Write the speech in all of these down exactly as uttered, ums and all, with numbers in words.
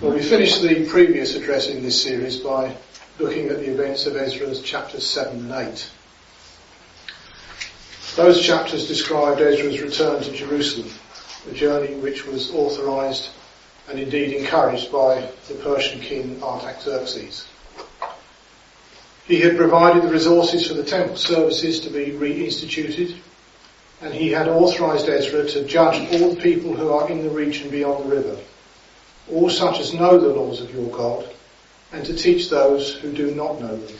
Well, we finished the previous address in this series by looking at the events of Ezra's chapters seven and eight. Those chapters described Ezra's return to Jerusalem, a journey which was authorised and indeed encouraged by the Persian king Artaxerxes. He had provided the resources for the temple services to be reinstituted, and he had authorised Ezra to judge all the people who are in the region beyond the river, all such as know the laws of your God, and to teach those who do not know them.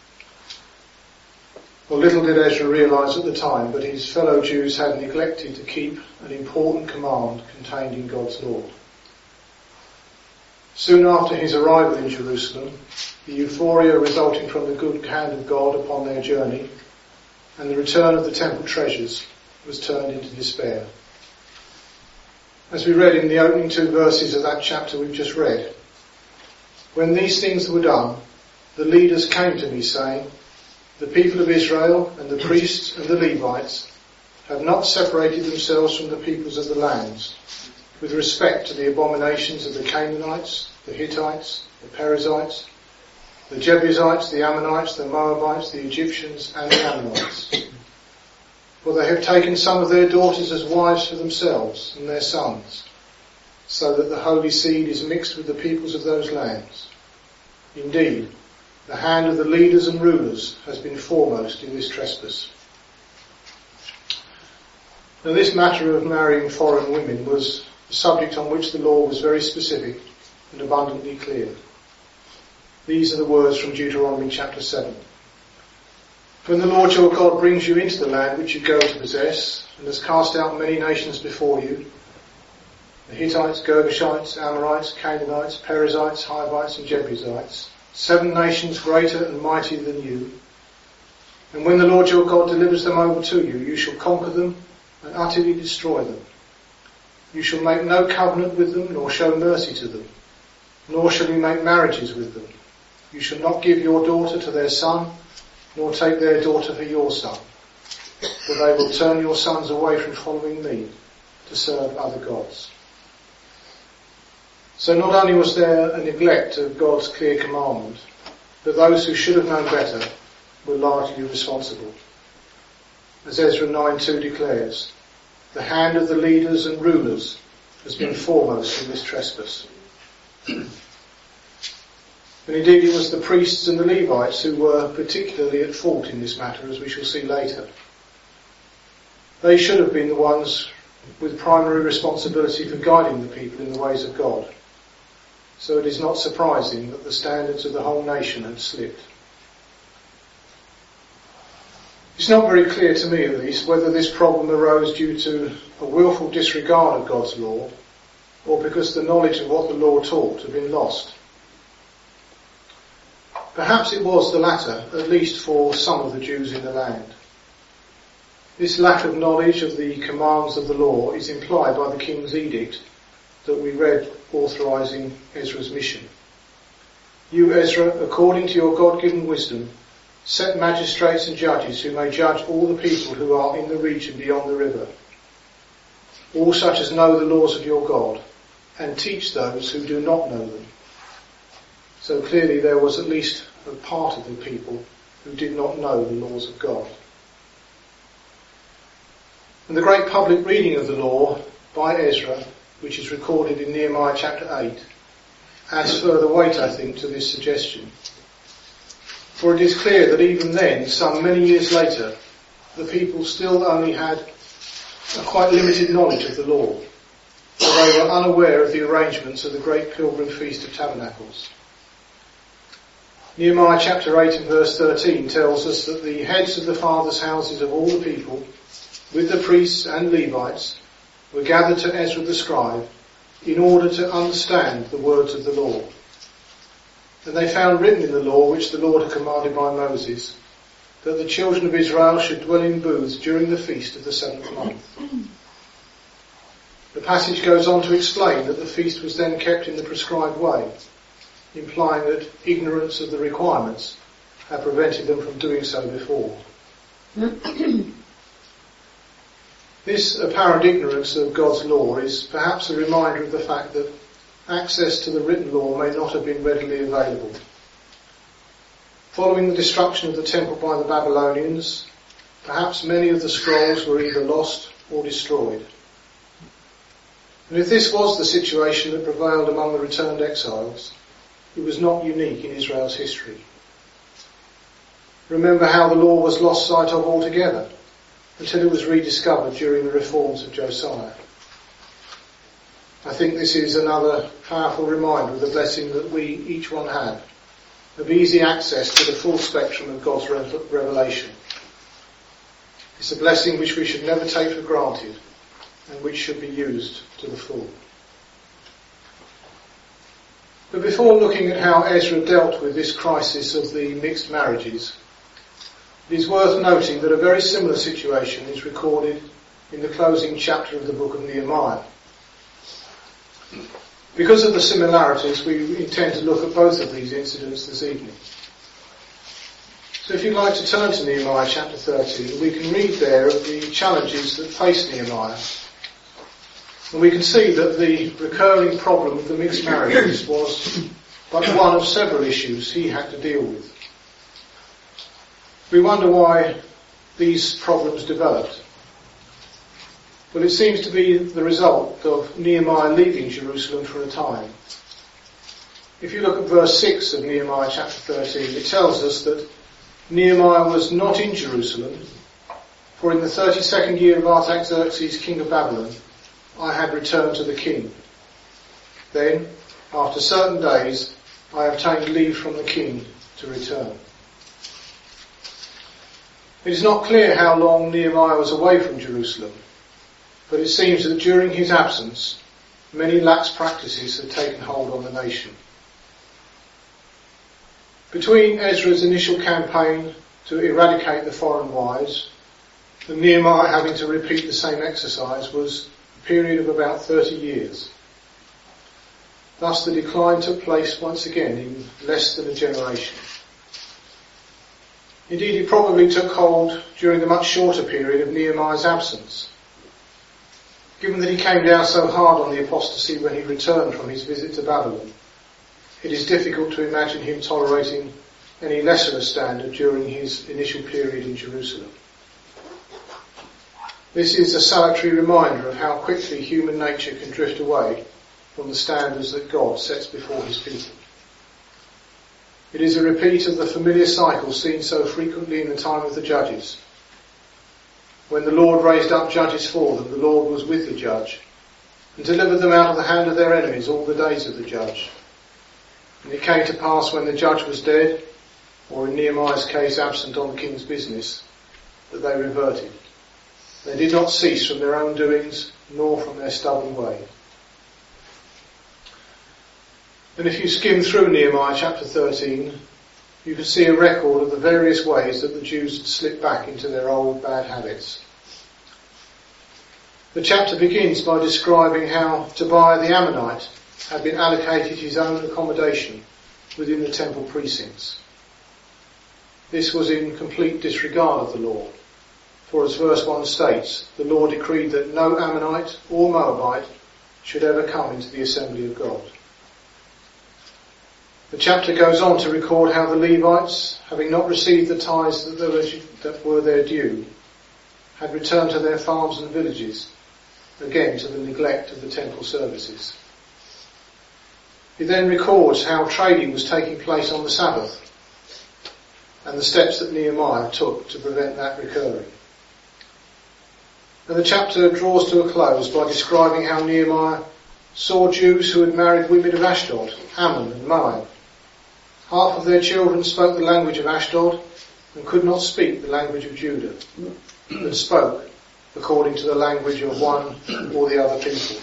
Well, little did Ezra realise at the time, but his fellow Jews had neglected to keep an important command contained in God's law. Soon after his arrival in Jerusalem, the euphoria resulting from the good hand of God upon their journey and the return of the temple treasures was turned into despair. As we read in the opening two verses of that chapter we've just read, when these things were done, the leaders came to me saying, the people of Israel and the priests and the Levites have not separated themselves from the peoples of the lands with respect to the abominations of the Canaanites, the Hittites, the Perizzites, the Jebusites, the Ammonites, the Moabites, the Egyptians and the Ammonites. For they have taken some of their daughters as wives for themselves and their sons, so that the holy seed is mixed with the peoples of those lands. Indeed, the hand of the leaders and rulers has been foremost in this trespass. Now, this matter of marrying foreign women was a subject on which the law was very specific and abundantly clear. These are the words from Deuteronomy chapter seven. When the Lord your God brings you into the land which you go to possess, and has cast out many nations before you, the Hittites, Girgashites, Amorites, Canaanites, Perizzites, Hivites and Jebusites, seven nations greater and mightier than you, and when the Lord your God delivers them over to you, you shall conquer them and utterly destroy them. You shall make no covenant with them, nor show mercy to them, nor shall you make marriages with them. You shall not give your daughter to their son, nor take their daughter for your son, for they will turn your sons away from following me to serve other gods. So not only was there a neglect of God's clear commandment, but those who should have known better were largely responsible. As Ezra nine two declares, the hand of the leaders and rulers has been foremost in this trespass. And indeed it was the priests and the Levites who were particularly at fault in this matter, as we shall see later. They should have been the ones with primary responsibility for guiding the people in the ways of God. So it is not surprising that the standards of the whole nation had slipped. It's not very clear to me, at least, whether this problem arose due to a willful disregard of God's law, or because the knowledge of what the law taught had been lost. Perhaps it was the latter, at least for some of the Jews in the land. This lack of knowledge of the commands of the law is implied by the king's edict that we read authorising Ezra's mission. You, Ezra, according to your God-given wisdom, set magistrates and judges who may judge all the people who are in the region beyond the river, all such as know the laws of your God, and teach those who do not know them. So clearly there was at least a part of the people who did not know the laws of God. And the great public reading of the law by Ezra, which is recorded in Nehemiah chapter eight, adds further weight, I think, to this suggestion. For it is clear that even then, some many years later, the people still only had a quite limited knowledge of the law, for they were unaware of the arrangements of the great pilgrim feast of tabernacles. Nehemiah chapter eight and verse thirteen tells us that the heads of the fathers' houses of all the people, with the priests and Levites, were gathered to Ezra the scribe in order to understand the words of the law. And they found written in the law, which the Lord had commanded by Moses, that the children of Israel should dwell in booths during the feast of the seventh month. The passage goes on to explain that the feast was then kept in the prescribed way, implying that ignorance of the requirements had prevented them from doing so before. This apparent ignorance of God's law is perhaps a reminder of the fact that access to the written law may not have been readily available. Following the destruction of the temple by the Babylonians, perhaps many of the scrolls were either lost or destroyed. And if this was the situation that prevailed among the returned exiles, it was not unique in Israel's history. Remember how the law was lost sight of altogether until it was rediscovered during the reforms of Josiah. I think this is another powerful reminder of the blessing that we each one have, of easy access to the full spectrum of God's revelation. It's a blessing which we should never take for granted and which should be used to the full. But before looking at how Ezra dealt with this crisis of the mixed marriages, it is worth noting that a very similar situation is recorded in the closing chapter of the book of Nehemiah. Because of the similarities, we intend to look at both of these incidents this evening. So if you'd like to turn to Nehemiah chapter thirteen, we can read there of the challenges that faced Nehemiah. And we can see that the recurring problem of the mixed marriages was but one of several issues he had to deal with. We wonder why these problems developed. Well, it seems to be the result of Nehemiah leaving Jerusalem for a time. If you look at verse six of Nehemiah chapter thirteen, it tells us that Nehemiah was not in Jerusalem, for in the thirty-second year of Artaxerxes, king of Babylon, I had returned to the king. Then, after certain days, I obtained leave from the king to return. It is not clear how long Nehemiah was away from Jerusalem, but it seems that during his absence, many lax practices had taken hold on the nation. Between Ezra's initial campaign to eradicate the foreign wives and Nehemiah having to repeat the same exercise was a period of about thirty years. Thus the decline took place once again in less than a generation. Indeed, it probably took hold during the much shorter period of Nehemiah's absence. Given that he came down so hard on the apostasy when he returned from his visit to Babylon, it is difficult to imagine him tolerating any lesser a standard during his initial period in Jerusalem. This is a salutary reminder of how quickly human nature can drift away from the standards that God sets before his people. It is a repeat of the familiar cycle seen so frequently in the time of the judges. When the Lord raised up judges for them, the Lord was with the judge and delivered them out of the hand of their enemies all the days of the judge. And it came to pass when the judge was dead, or in Nehemiah's case absent on the king's business, that they reverted. They did not cease from their own doings, nor from their stubborn way. And if you skim through Nehemiah chapter thirteen, you can see a record of the various ways that the Jews had slipped back into their old bad habits. The chapter begins by describing how Tobiah the Ammonite had been allocated his own accommodation within the temple precincts. This was in complete disregard of the law, for as verse one states, the law decreed that no Ammonite or Moabite should ever come into the assembly of God. The chapter goes on to record how the Levites, having not received the tithes that were their due, had returned to their farms and villages, again to the neglect of the temple services. He then records how trading was taking place on the Sabbath and the steps that Nehemiah took to prevent that recurring. And the chapter draws to a close by describing how Nehemiah saw Jews who had married women of Ashdod, Ammon and Moab. Half of their children spoke the language of Ashdod and could not speak the language of Judah, but spoke according to the language of one or the other people.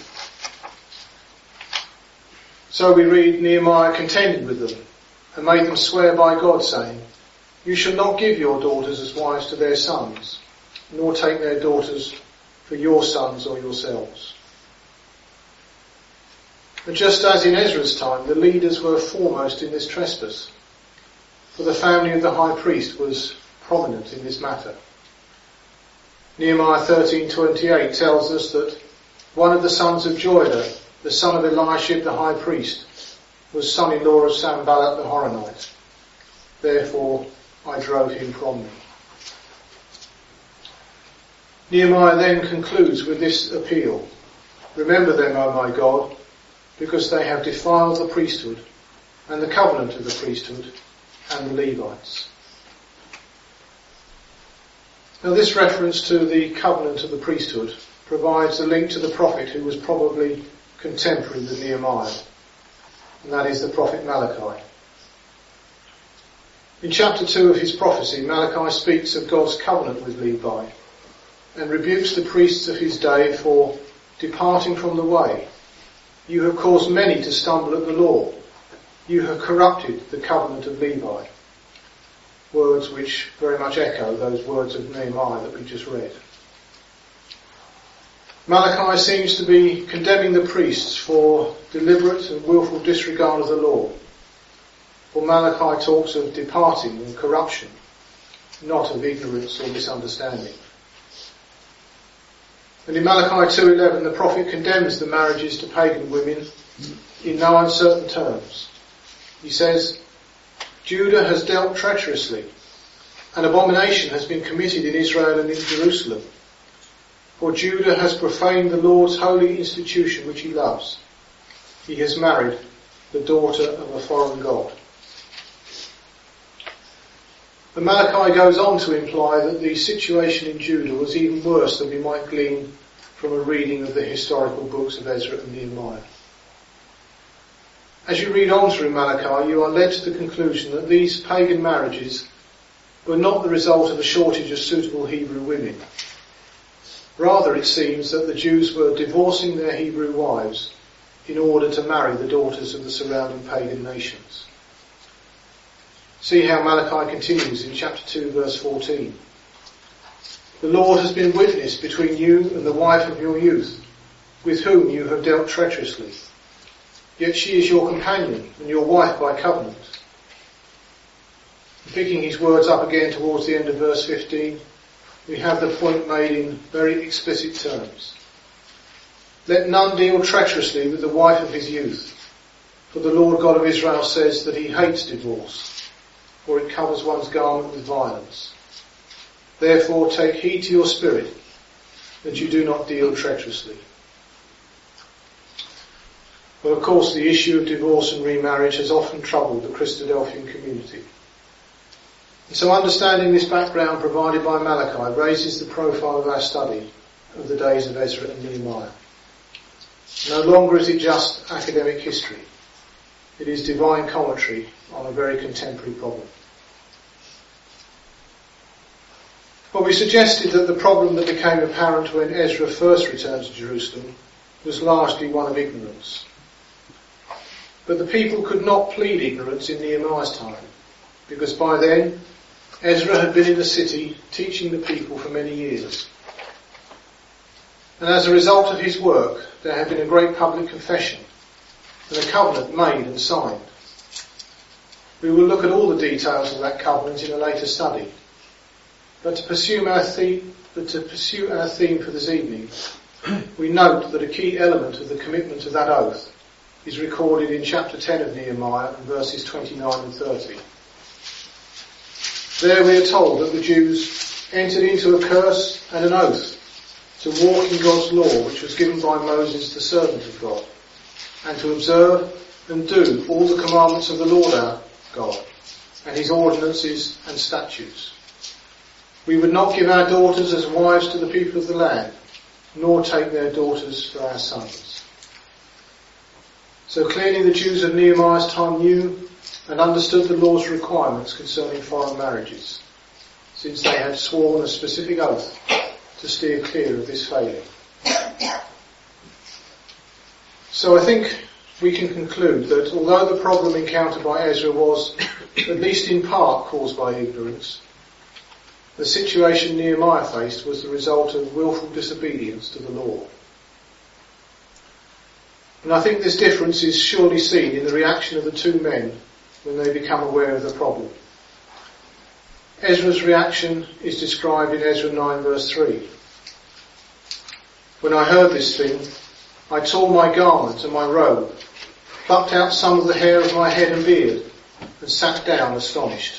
So we read, Nehemiah contended with them and made them swear by God, saying, you shall not give your daughters as wives to their sons, nor take their daughters for your sons or yourselves. But just as in Ezra's time, the leaders were foremost in this trespass, for the family of the high priest was prominent in this matter. Nehemiah thirteen twenty-eight tells us that one of the sons of Joiada the son of Eliashib the high priest, was son-in-law of Sanballat the Horonite. Therefore I drove him from me. Nehemiah then concludes with this appeal. Remember them, O my God, because they have defiled the priesthood and the covenant of the priesthood and the Levites. Now this reference to the covenant of the priesthood provides a link to the prophet who was probably contemporary with Nehemiah, and that is the prophet Malachi. In chapter two of his prophecy, Malachi speaks of God's covenant with Levi and rebukes the priests of his day for departing from the way. You have caused many to stumble at the law. You have corrupted the covenant of Levi. Words which very much echo those words of Nehemiah that we just read. Malachi seems to be condemning the priests for deliberate and willful disregard of the law. For Malachi talks of departing and corruption, not of ignorance or misunderstanding. And in Malachi two eleven, the prophet condemns the marriages to pagan women in no uncertain terms. He says, Judah has dealt treacherously. An abomination has been committed in Israel and in Jerusalem. For Judah has profaned the Lord's holy institution which he loves. He has married the daughter of a foreign god. And Malachi goes on to imply that the situation in Judah was even worse than we might glean from a reading of the historical books of Ezra and Nehemiah. As you read on through Malachi, you are led to the conclusion that these pagan marriages were not the result of a shortage of suitable Hebrew women. Rather, it seems that the Jews were divorcing their Hebrew wives in order to marry the daughters of the surrounding pagan nations. See how Malachi continues in chapter two, verse fourteen. The Lord has been witness between you and the wife of your youth, with whom you have dealt treacherously. Yet she is your companion and your wife by covenant. Picking his words up again towards the end of verse fifteen, we have the point made in very explicit terms. Let none deal treacherously with the wife of his youth, for the Lord God of Israel says that he hates divorce, for it covers one's garment with violence. Therefore take heed to your spirit, that you do not deal treacherously. Well, of course, the issue of divorce and remarriage has often troubled the Christadelphian community. And so understanding this background provided by Malachi raises the profile of our study of the days of Ezra and Nehemiah. No longer is it just academic history. It is divine commentary on a very contemporary problem. Well, we suggested that the problem that became apparent when Ezra first returned to Jerusalem was largely one of ignorance. But the people could not plead ignorance in Nehemiah's time, because by then Ezra had been in the city teaching the people for many years. And as a result of his work, there had been a great public confession and a covenant made and signed. We will look at all the details of that covenant in a later study. But to pursue our theme, but to pursue our theme for this evening, we note that a key element of the commitment of that oath is recorded in chapter ten of Nehemiah and verses twenty-nine and thirty. There we are told that the Jews entered into a curse and an oath to walk in God's law, which was given by Moses, the servant of God, and to observe and do all the commandments of the Lord our God, and his ordinances and statutes. We would not give our daughters as wives to the people of the land, nor take their daughters for our sons. So clearly the Jews of Nehemiah's time knew and understood the law's requirements concerning foreign marriages, since they had sworn a specific oath to steer clear of this failing. So I think we can conclude that although the problem encountered by Ezra was, at least in part, caused by ignorance, the situation Nehemiah faced was the result of willful disobedience to the law. And I think this difference is surely seen in the reaction of the two men when they become aware of the problem. Ezra's reaction is described in Ezra nine verse three. When I heard this thing, I tore my garment and my robe, plucked out some of the hair of my head and beard, and sat down astonished.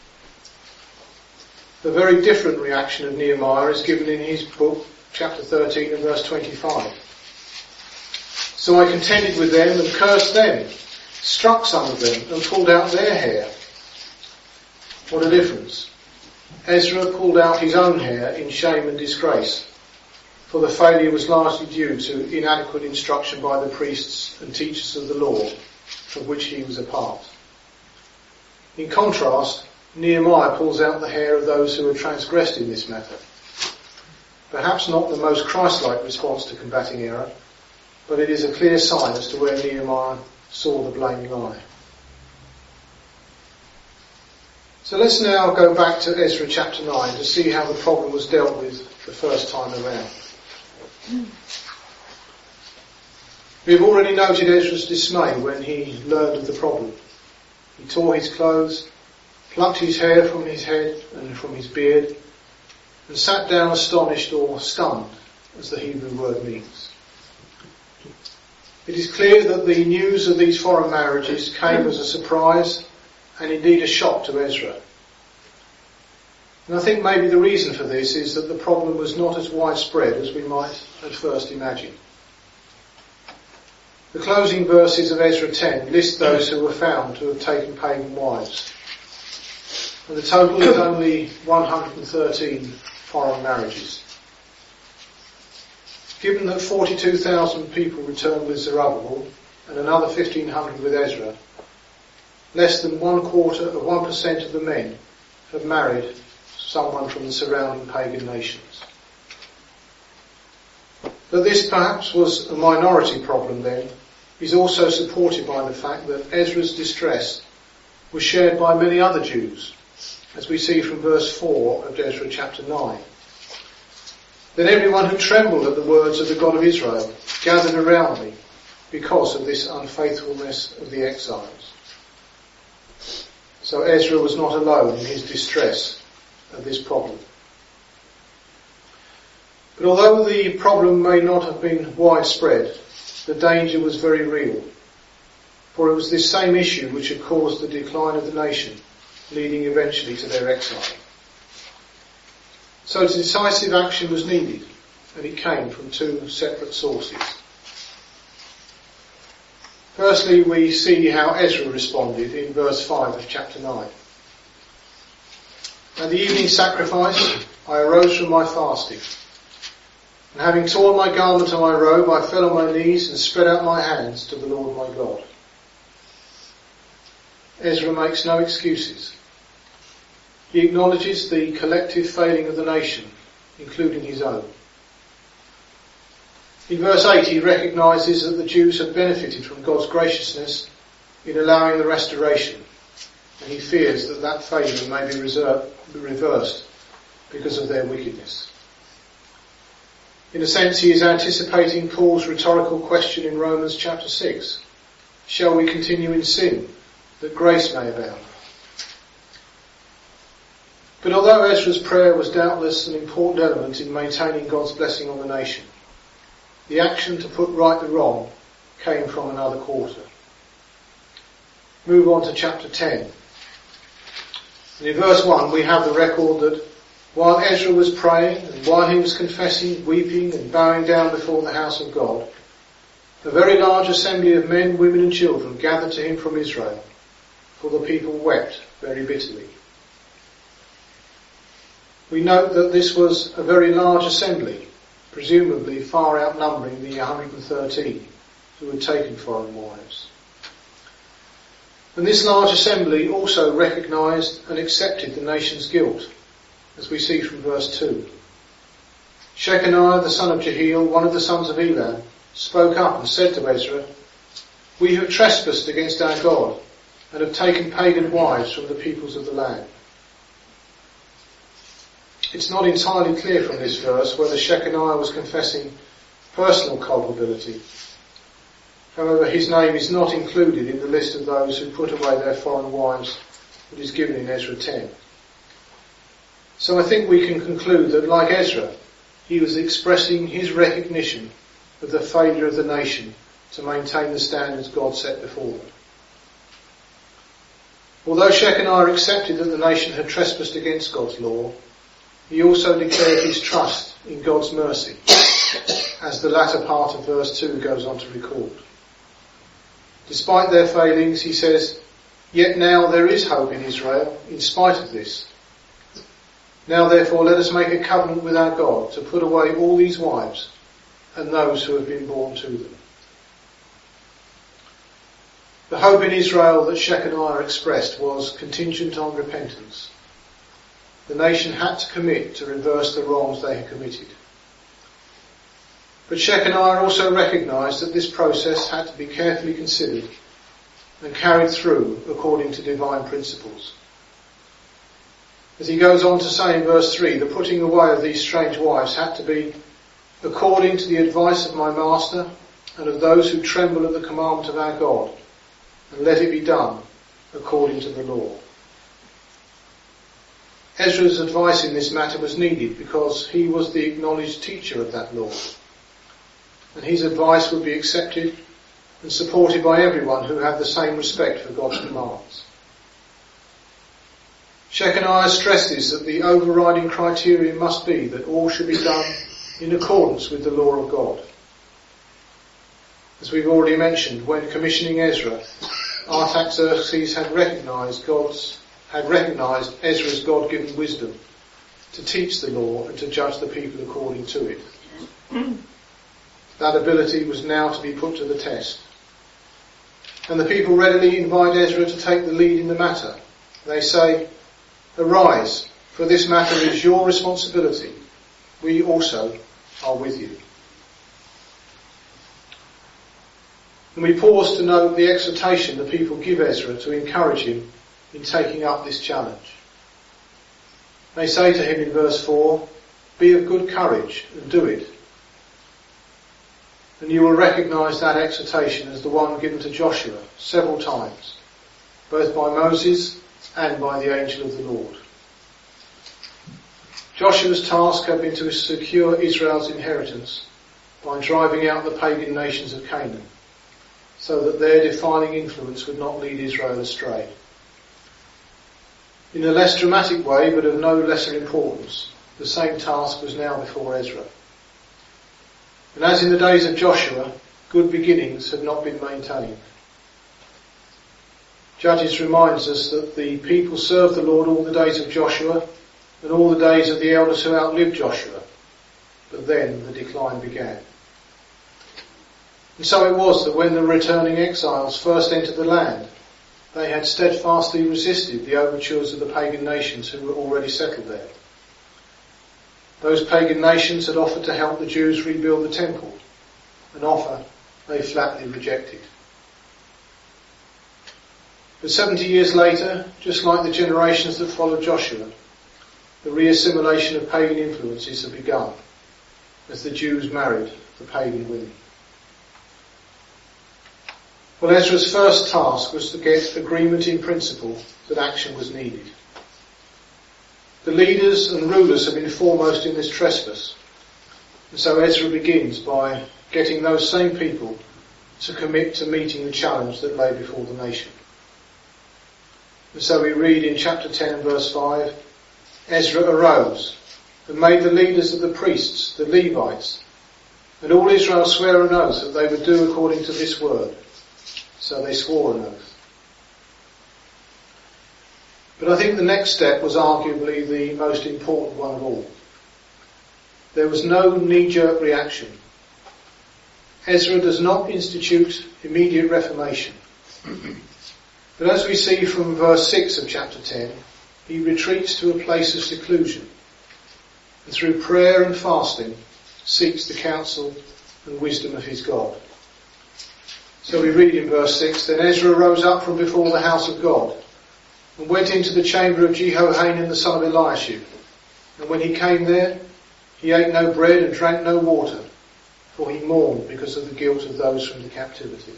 A very different reaction of Nehemiah is given in his book, chapter thirteen and verse twenty-five. So I contended with them and cursed them, struck some of them and pulled out their hair. What a difference. Ezra pulled out his own hair in shame and disgrace, for the failure was largely due to inadequate instruction by the priests and teachers of the law, of which he was a part. In contrast, Nehemiah pulls out the hair of those who had transgressed in this matter. Perhaps not the most Christ-like response to combating error, but it is a clear sign as to where Nehemiah saw the blame lie. So let's now go back to Ezra chapter nine to see how the problem was dealt with the first time around. We have already noted Ezra's dismay when he learned of the problem. He tore his clothes, plucked his hair from his head and from his beard, and sat down astonished or stunned, as the Hebrew word means. It is clear that the news of these foreign marriages came as a surprise and indeed a shock to Ezra. And I think maybe the reason for this is that the problem was not as widespread as we might at first imagine. The closing verses of Ezra ten list those who were found to have taken pagan wives, and the total is only one hundred thirteen foreign marriages. Given that forty-two thousand people returned with Zerubbabel and another fifteen hundred with Ezra, less than one quarter of one percent of the men have married someone from the surrounding pagan nations. That this perhaps was a minority problem then is also supported by the fact that Ezra's distress was shared by many other Jews, as we see from verse four of Ezra chapter nine. Then everyone who trembled at the words of the God of Israel gathered around me because of this unfaithfulness of the exiles. So Ezra was not alone in his distress at this problem. But although the problem may not have been widespread, the danger was very real, for it was this same issue which had caused the decline of the nation, leading eventually to their exile. So decisive action was needed, and it came from two separate sources. Firstly, we see how Ezra responded in verse five of chapter nine. At the evening sacrifice, I arose from my fasting, and having torn my garment and my robe, I fell on my knees and spread out my hands to the Lord my God. Ezra makes no excuses. He acknowledges the collective failing of the nation, including his own. In verse eight, he recognises that the Jews had benefited from God's graciousness in allowing the restoration, and he fears that that favour may be reserved, reversed because of their wickedness. In a sense, he is anticipating Paul's rhetorical question in Romans chapter six. Shall we continue in sin, that grace may abound? But although Ezra's prayer was doubtless an important element in maintaining God's blessing on the nation, the action to put right the wrong came from another quarter. Move on to chapter ten. And in verse one we have the record that while Ezra was praying and while he was confessing, weeping and bowing down before the house of God, a very large assembly of men, women and children gathered to him from Israel, for the people wept very bitterly. We note that this was a very large assembly, presumably far outnumbering the one hundred thirteen who had taken foreign wives. And this large assembly also recognised and accepted the nation's guilt, as we see from verse two. Shechaniah, the son of Jehiel, one of the sons of Elam, spoke up and said to Ezra, "We have trespassed against our God and have taken pagan wives from the peoples of the land." It's not entirely clear from this verse whether Shechaniah was confessing personal culpability. However, his name is not included in the list of those who put away their foreign wives that is given in Ezra ten. So I think we can conclude that, like Ezra, he was expressing his recognition of the failure of the nation to maintain the standards God set before them. Although Shechaniah accepted that the nation had trespassed against God's law, he also declared his trust in God's mercy, as the latter part of verse two goes on to record. Despite their failings, he says, "Yet now there is hope in Israel, in spite of this. Now therefore let us make a covenant with our God to put away all these wives and those who have been born to them." The hope in Israel that Shechaniah expressed was contingent on repentance. The nation had to commit to reverse the wrongs they had committed. But Shechaniah also recognised that this process had to be carefully considered and carried through according to divine principles. As he goes on to say in verse three, the putting away of these strange wives had to be according to the advice of my master and of those who tremble at the commandment of our God, and let it be done according to the law. Ezra's advice in this matter was needed because he was the acknowledged teacher of that law, and his advice would be accepted and supported by everyone who had the same respect for God's commands. Shechaniah stresses that the overriding criterion must be that all should be done in accordance with the law of God. As we've already mentioned, when commissioning Ezra, Artaxerxes had recognised God's had recognised Ezra's God-given wisdom to teach the law and to judge the people according to it. That ability was now to be put to the test. And the people readily invite Ezra to take the lead in the matter. They say, "Arise, for this matter is your responsibility. We also are with you." And we pause to note the exhortation the people give Ezra to encourage him in taking up this challenge. They say to him in verse four, "Be of good courage and do it." And you will recognise that exhortation as the one given to Joshua several times, both by Moses and by the angel of the Lord. Joshua's task had been to secure Israel's inheritance by driving out the pagan nations of Canaan, so that their defiling influence would not lead Israel astray. In a less dramatic way, but of no lesser importance, the same task was now before Ezra. And as in the days of Joshua, good beginnings had not been maintained. Judges reminds us that the people served the Lord all the days of Joshua and all the days of the elders who outlived Joshua, but then the decline began. And so it was that when the returning exiles first entered the land, they had steadfastly resisted the overtures of the pagan nations who were already settled there. Those pagan nations had offered to help the Jews rebuild the temple, an offer they flatly rejected. But seventy years later, just like the generations that followed Joshua, the reassimilation of pagan influences had begun as the Jews married the pagan women. Well, Ezra's first task was to get agreement in principle that action was needed. The leaders and rulers have been foremost in this trespass, and so Ezra begins by getting those same people to commit to meeting the challenge that lay before the nation. And so we read in chapter ten and verse five, Ezra arose and made the leaders of the priests, the Levites, and all Israel swear an oath that they would do according to this word. So they swore an oath. But I think the next step was arguably the most important one of all. There was no knee-jerk reaction. Ezra does not institute immediate reformation. But as we see from verse six of chapter ten, he retreats to a place of seclusion and through prayer and fasting seeks the counsel and wisdom of his God. So we read in verse six, Then Ezra rose up from before the house of God and went into the chamber of Jehohanan the son of Eliashib. And when he came there, he ate no bread and drank no water, for he mourned because of the guilt of those from the captivity.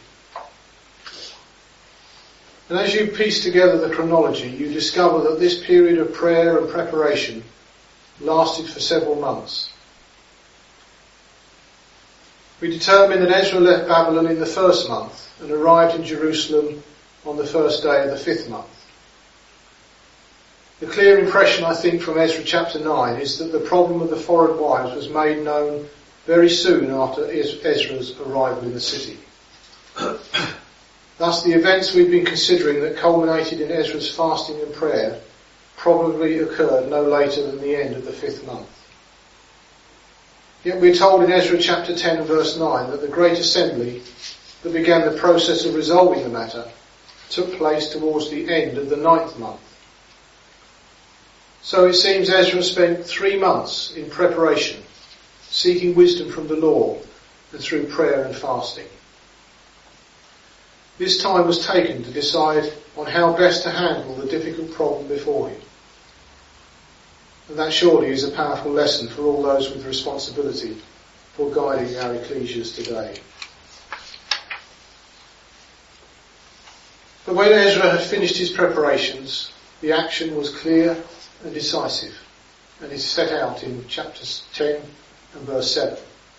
And as you piece together the chronology, you discover that this period of prayer and preparation lasted for several months. We determine that Ezra left Babylon in the first month and arrived in Jerusalem on the first day of the fifth month. The clear impression, I think, from Ezra chapter nine is that the problem of the foreign wives was made known very soon after Ezra's arrival in the city. Thus, the events we've been considering that culminated in Ezra's fasting and prayer probably occurred no later than the end of the fifth month. Yet we're told in Ezra chapter ten and verse nine that the great assembly that began the process of resolving the matter took place towards the end of the ninth month. So it seems Ezra spent three months in preparation, seeking wisdom from the law and through prayer and fasting. This time was taken to decide on how best to handle the difficult problem before him. And that surely is a powerful lesson for all those with responsibility for guiding our ecclesias today. But when Ezra had finished his preparations, the action was clear and decisive, and is set out in chapters ten and verse seven.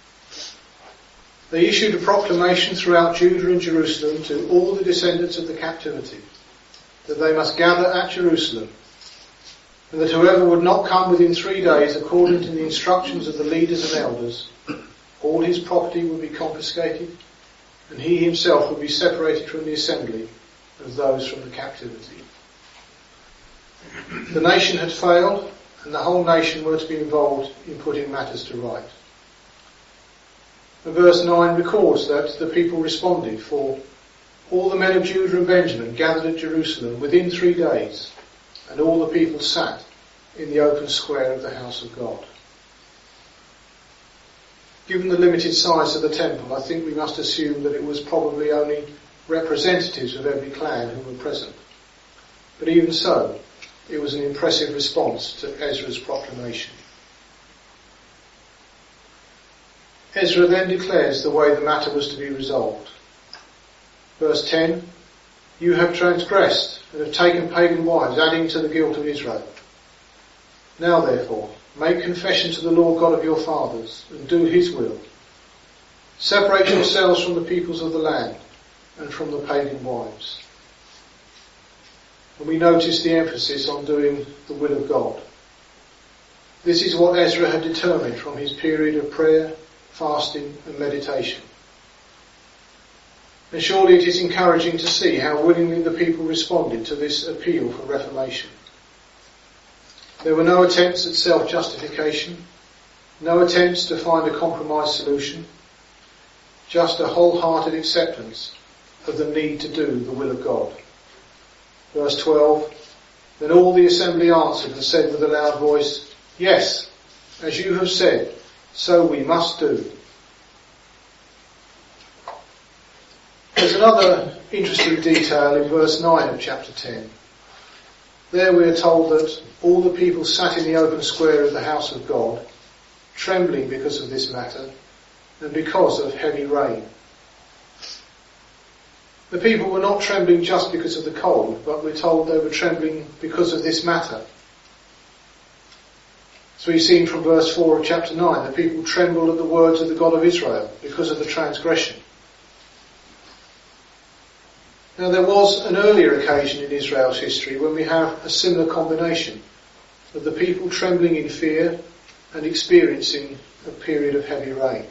They issued a proclamation throughout Judah and Jerusalem to all the descendants of the captivity that they must gather at Jerusalem, and that whoever would not come within three days according to the instructions of the leaders and elders, all his property would be confiscated, and he himself would be separated from the assembly of those from the captivity. The nation had failed, and the whole nation were to be involved in putting matters to right. And verse nine records that the people responded, for all the men of Judah and Benjamin gathered at Jerusalem within three days, and all the people sat in the open square of the house of God. Given the limited size of the temple, I think we must assume that it was probably only representatives of every clan who were present. But even so, it was an impressive response to Ezra's proclamation. Ezra then declares the way the matter was to be resolved. Verse ten, "You have transgressed and have taken pagan wives, adding to the guilt of Israel. Now therefore, make confession to the Lord God of your fathers, and do his will. Separate yourselves from the peoples of the land, and from the pagan wives." And we notice the emphasis on doing the will of God. This is what Ezra had determined from his period of prayer, fasting and meditation. And surely it is encouraging to see how willingly the people responded to this appeal for reformation. There were no attempts at self-justification, no attempts to find a compromise solution, just a wholehearted acceptance of the need to do the will of God. Verse twelve, "Then all the assembly answered and said with a loud voice, 'Yes, as you have said, so we must do.'" There's another interesting detail in verse nine of chapter ten. There we are told that all the people sat in the open square of the house of God, trembling because of this matter and because of heavy rain. The people were not trembling just because of the cold, but we're told they were trembling because of this matter. So we've seen from verse four of chapter nine, the people trembled at the words of the God of Israel because of the transgression. Now there was an earlier occasion in Israel's history when we have a similar combination of the people trembling in fear and experiencing a period of heavy rain.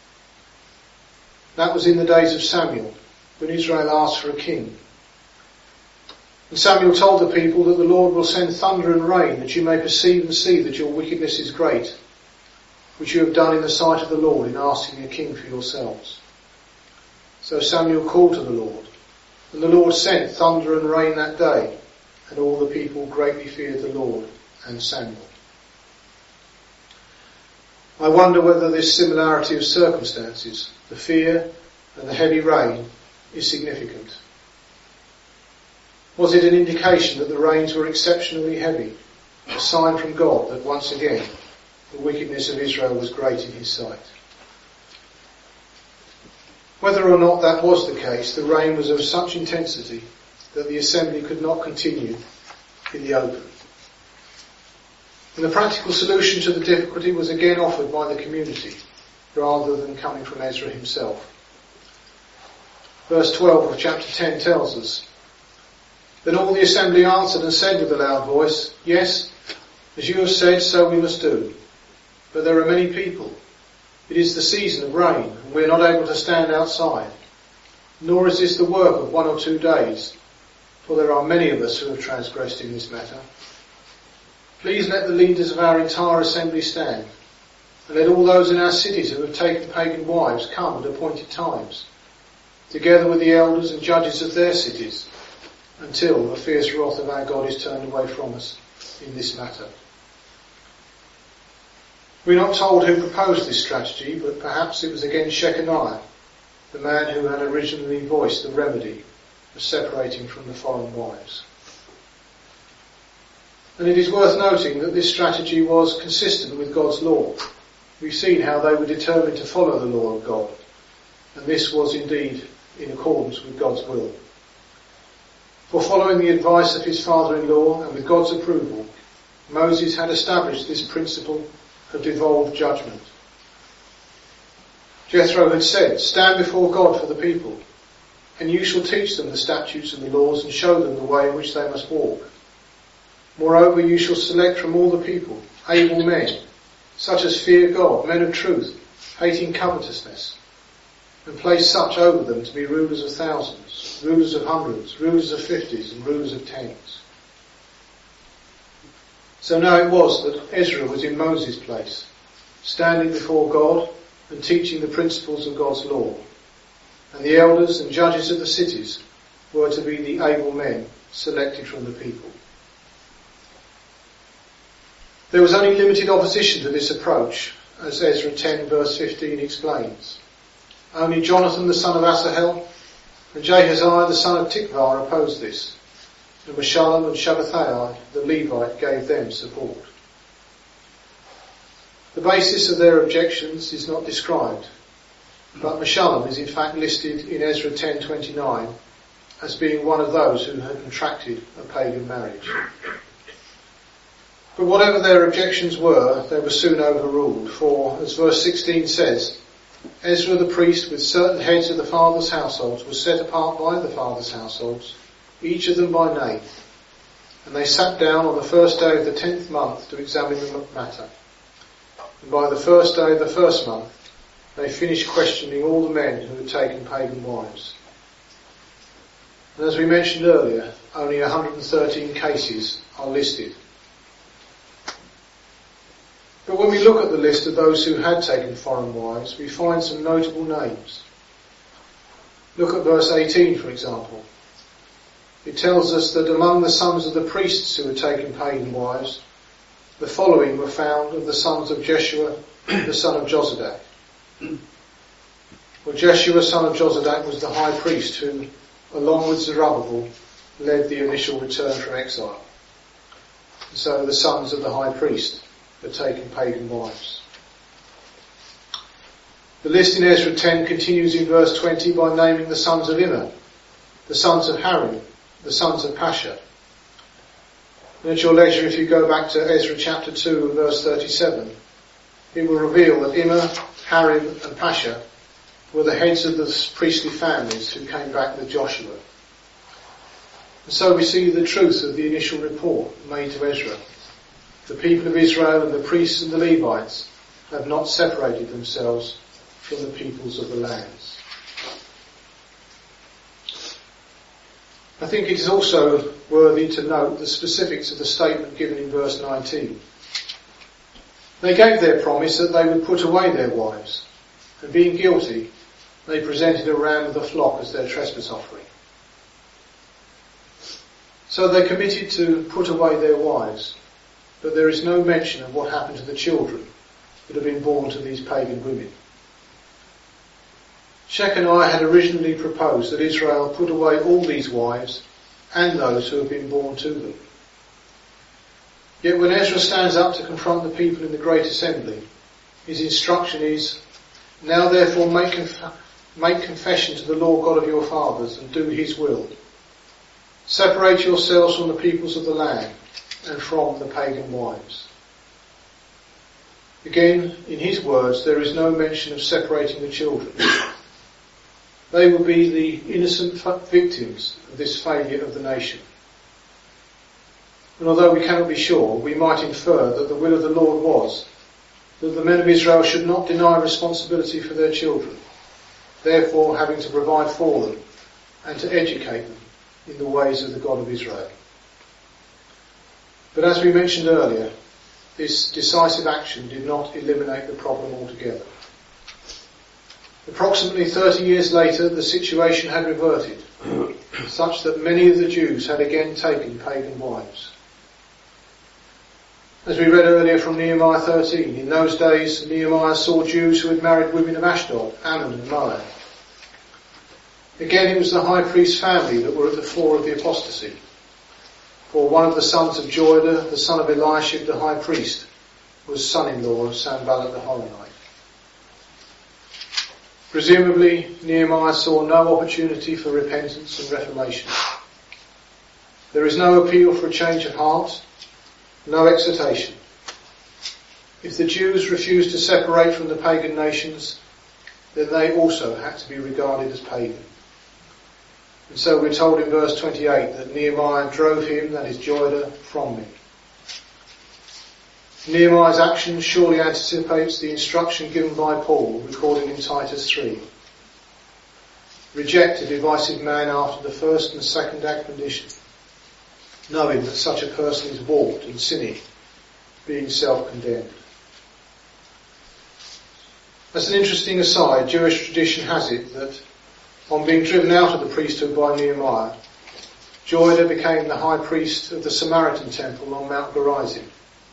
That was in the days of Samuel, when Israel asked for a king. And Samuel told the people that the Lord will send thunder and rain, that you may perceive and see that your wickedness is great, which you have done in the sight of the Lord in asking a king for yourselves. So Samuel called to the Lord, and the Lord sent thunder and rain that day, and all the people greatly feared the Lord and Samuel. I wonder whether this similarity of circumstances, the fear and the heavy rain, is significant. Was it an indication that the rains were exceptionally heavy, a sign from God that once again the wickedness of Israel was great in his sight? Whether or not that was the case, the rain was of such intensity that the assembly could not continue in the open. And the practical solution to the difficulty was again offered by the community, rather than coming from Ezra himself. Verse twelve of chapter ten tells us, "Then all the assembly answered and said with a loud voice, 'Yes, as you have said, so we must do. But there are many people. It is the season of rain, and we are not able to stand outside. Nor is this the work of one or two days, for there are many of us who have transgressed in this matter. Please let the leaders of our entire assembly stand, and let all those in our cities who have taken pagan wives come at appointed times, together with the elders and judges of their cities, until the fierce wrath of our God is turned away from us in this matter.'" We're not told who proposed this strategy, but perhaps it was again Shechaniah, the man who had originally voiced the remedy of separating from the foreign wives. And it is worth noting that this strategy was consistent with God's law. We've seen how they were determined to follow the law of God, and this was indeed in accordance with God's will. For following the advice of his father-in-law and with God's approval, Moses had established this principle of devolved judgment. Jethro had said, "Stand before God for the people, and you shall teach them the statutes and the laws and show them the way in which they must walk. Moreover, you shall select from all the people able men, such as fear God, men of truth, hating covetousness, and place such over them to be rulers of thousands, rulers of hundreds, rulers of fifties, and rulers of tens." So now it was that Ezra was in Moses' place, standing before God and teaching the principles of God's law, and the elders and judges of the cities were to be the able men selected from the people. There was only limited opposition to this approach, as Ezra ten verse fifteen explains. Only Jonathan the son of Asahel and Jahaziah the son of Tikvah opposed this, and Meshullam and Shabbathai the Levite gave them support. The basis of their objections is not described, but Meshullam is in fact listed in Ezra ten twenty-nine as being one of those who had contracted a pagan marriage. But whatever their objections were, they were soon overruled, for, as verse sixteen says, Ezra the priest with certain heads of the fathers' households was set apart by the fathers' households, each of them by name, and they sat down on the first day of the tenth month to examine the matter. And by the first day of the first month, they finished questioning all the men who had taken pagan wives. And as we mentioned earlier, only one hundred thirteen cases are listed. But when we look at the list of those who had taken foreign wives, we find some notable names. Look at verse eighteen, for example. It tells us that among the sons of the priests who had taken pagan wives, the following were found of the sons of Jeshua, the son of Jozadak. Well, Jeshua, son of Jozadak, was the high priest who, along with Zerubbabel, led the initial return from exile. And so the sons of the high priest had taken pagan wives. The list in Ezra ten continues in verse twenty by naming the sons of Immer, the sons of Harim, the sons of Pasha. And at your leisure, if you go back to Ezra chapter two and verse thirty-seven, it will reveal that Immer, Harim and Pasha were the heads of the priestly families who came back with Joshua. And so we see the truth of the initial report made to Ezra. The people of Israel and the priests and the Levites have not separated themselves from the peoples of the lands. I think it is also worthy to note the specifics of the statement given in verse nineteen. They gave their promise that they would put away their wives, and being guilty, they presented a ram of the flock as their trespass offering. So they committed to put away their wives, but there is no mention of what happened to the children that had been born to these pagan women. Shechaniah had originally proposed that Israel put away all these wives and those who had been born to them. Yet when Ezra stands up to confront the people in the great assembly, his instruction is, "Now therefore make, conf- make confession to the Lord God of your fathers and do his will. Separate yourselves from the peoples of the land and from the pagan wives." Again, in his words, there is no mention of separating the children. They will be the innocent victims of this failure of the nation. And although we cannot be sure, we might infer that the will of the Lord was that the men of Israel should not deny responsibility for their children, therefore having to provide for them and to educate them in the ways of the God of Israel. But as we mentioned earlier, this decisive action did not eliminate the problem altogether. Approximately thirty years later, the situation had reverted, such that many of the Jews had again taken pagan wives. As we read earlier from Nehemiah thirteen, in those days Nehemiah saw Jews who had married women of Ashdod, Ammon and Moab. Again, it was the high priest's family that were at the fore of the apostasy. For one of the sons of Joiada, the son of Eliashib the high priest, was son-in-law of Sanballat the Horonite. Presumably, Nehemiah saw no opportunity for repentance and reformation. There is no appeal for a change of heart, no exhortation. If the Jews refused to separate from the pagan nations, then they also had to be regarded as pagan. And so we're told in verse twenty-eight that Nehemiah drove him, that is Joiada, from me. Nehemiah's action surely anticipates the instruction given by Paul, recorded in Titus three. Reject a divisive man after the first and second admonition, knowing that such a person is warped and sinning, being self-condemned. As an interesting aside, Jewish tradition has it that on being driven out of the priesthood by Nehemiah, Joiada became the high priest of the Samaritan temple on Mount Gerizim.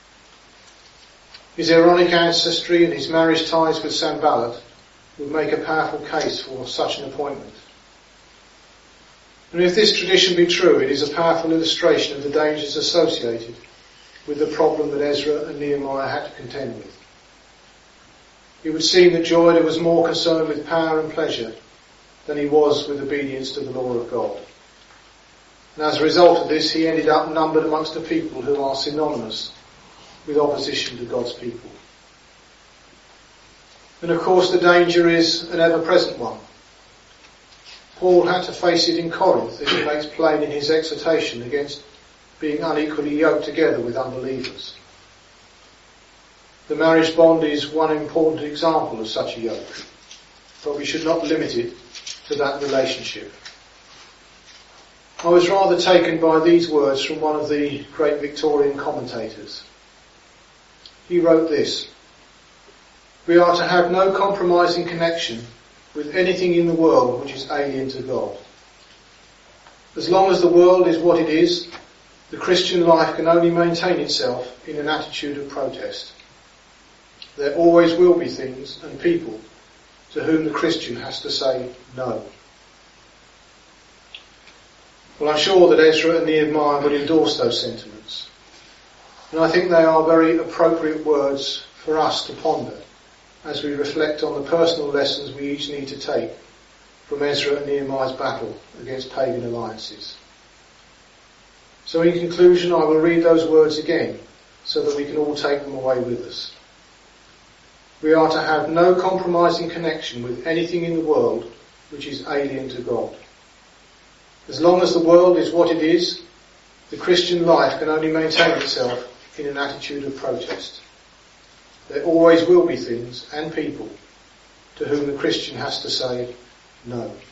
His Aaronic ancestry and his marriage ties with Sanballat would make a powerful case for such an appointment. And if this tradition be true, it is a powerful illustration of the dangers associated with the problem that Ezra and Nehemiah had to contend with. It would seem that Joiada was more concerned with power and pleasure than he was with obedience to the law of God. And as a result of this, he ended up numbered amongst a people who are synonymous with opposition to God's people. And of course the danger is an ever-present one. Paul had to face it in Corinth, as he makes plain in his exhortation against being unequally yoked together with unbelievers. The marriage bond is one important example of such a yoke, but we should not limit it to that relationship. I was rather taken by these words from one of the great Victorian commentators. He wrote this: "We are to have no compromising connection with anything in the world which is alien to God. As long as the world is what it is, the Christian life can only maintain itself in an attitude of protest. There always will be things and people to whom the Christian has to say no." Well, I'm sure that Ezra and Nehemiah would endorse those sentiments. And I think they are very appropriate words for us to ponder as we reflect on the personal lessons we each need to take from Ezra and Nehemiah's battle against pagan alliances. So in conclusion, I will read those words again so that we can all take them away with us. We are to have no compromising connection with anything in the world which is alien to God. As long as the world is what it is, the Christian life can only maintain itself in an attitude of protest. There always will be things and people to whom the Christian has to say no.